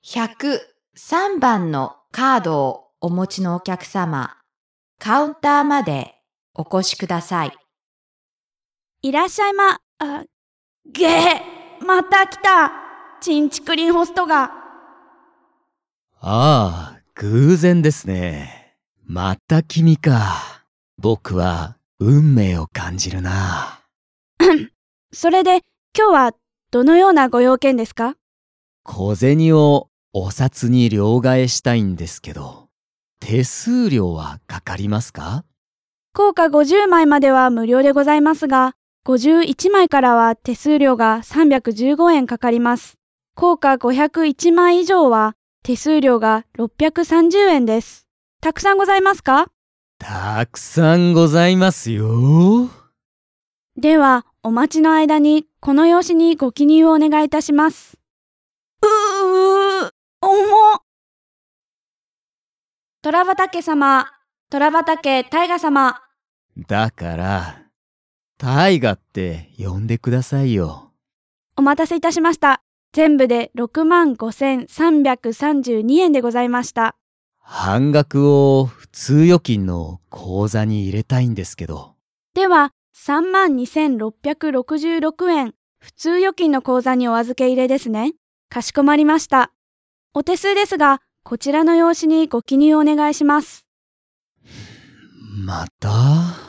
103番のカードをお持ちのお客様、カウンターまでお越しください。 いらっしゃいま、また来た。チンチクリンホストが。 ああ、偶然ですね。また君か。僕は運命を感じるな。 それで今日はどのようなご用件ですか？ 小銭をお札に両替したいんですけど、手数料はかかりますか？ 硬貨50枚までは無料でございますが、51枚からは手数料が315円かかります。硬貨501枚以上は手数料が630円です。たくさんございますか？ たくさんございますよ。 では、お待ちの間にこの用紙にご記入をお願いいたします。重っ。虎畠様、虎畠大河様。 だから、大河って呼んでくださいよ。 お待たせいたしました。全部で65,332円でございました。 半額を普通預金の口座に入れたいんですけど。 では、32,666円、普通預金の口座にお預け入れですね。かしこまりました。お手数ですが、こちらの用紙にご記入お願いします。 また